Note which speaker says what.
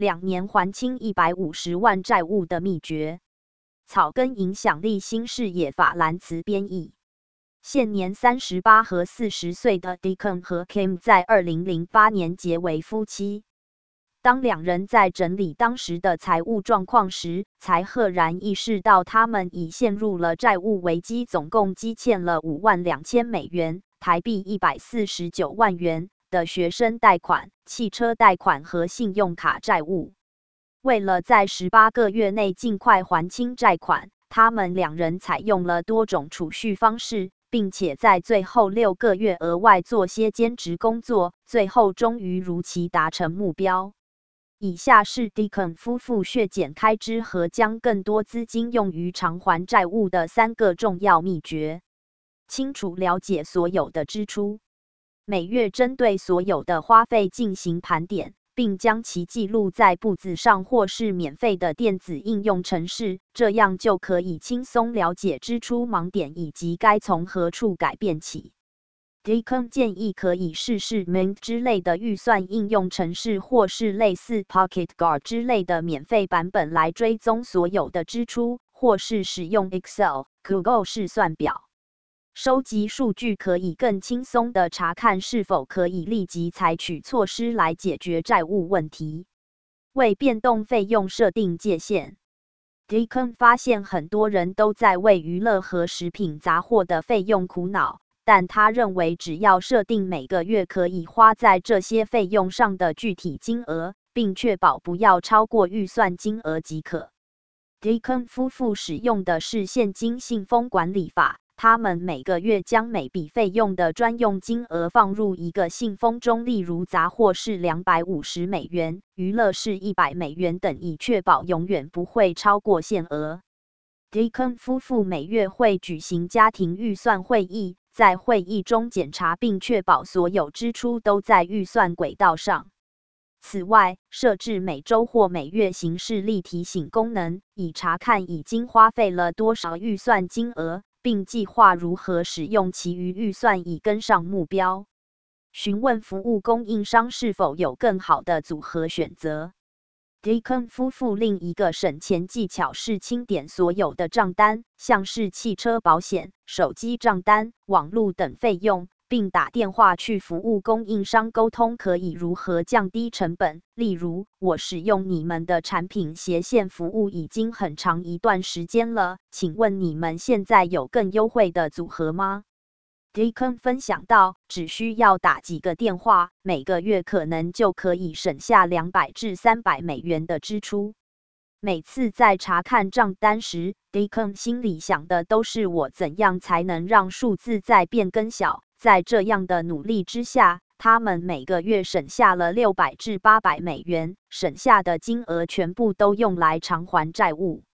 Speaker 1: 2年还清150万债务的秘诀。草根影响力新视野法兰茨编译。现年38和40岁的 Deacon 和 Kim 在2008年结为夫妻。当两人在整理当时的财务状况时，才赫然意识到他们已陷入了债务危机，总共积欠了$52,000台币149万元的学生贷款、汽车贷款和信用卡债务。为了在18个月内尽快还清债款，他们两人采用了多种储蓄方式，并且在最后6个月额外做些兼职工作，最后终于如期达成目标。以下是 Deacon 夫妇削减开支和将更多资金用于偿还债务的3个重要秘诀。清楚了解所有的支出，每月针对所有的花费进行盘点，并将其记录在簿子上或是免费的电子应用程式，这样就可以轻松了解支出盲点以及该从何处改变起。Deacon 建议可以试试 Mint 之类的预算应用程式，或是类似 Pocket Guard 之类的免费版本来追踪所有的支出，或是使用 Excel、Google 试算表。收集数据可以更轻松地查看是否可以立即采取措施来解决债务问题。为变动费用设定界限。Deacon 发现很多人都在为娱乐和食品杂货的费用苦恼，但他认为只要设定每个月可以花在这些费用上的具体金额，并确保不要超过预算金额即可。Deacon 夫妇使用的是现金信封管理法，他们每个月将每笔费用的专用金额放入一个信封中，例如杂货是$250，娱乐是$100等，以确保永远不会超过限额。Deacon 夫妇每月会举行家庭预算会议，在会议中检查并确保所有支出都在预算轨道上。此外，设置每周或每月行事历提醒功能，以查看已经花费了多少预算金额，并计划如何使用其余预算以跟上目标。询问服务供应商是否有更好的组合选择。Deacon 夫妇另一个省钱技巧是清点所有的账单，像是汽车保险、手机账单、网络等费用，并打电话去服务供应商沟通可以如何降低成本。例如，我使用你们的产品斜线服务已经很长一段时间了，请问你们现在有更优惠的组合吗？Deacon 分享到，只需要打几个电话，每个月可能就可以省下$200至$300的支出。每次在查看账单时， Deacon 心里想的都是我怎样才能让数字再变更小。在这样的努力之下，他们每个月省下了$600至$800，省下的金额全部都用来偿还债务。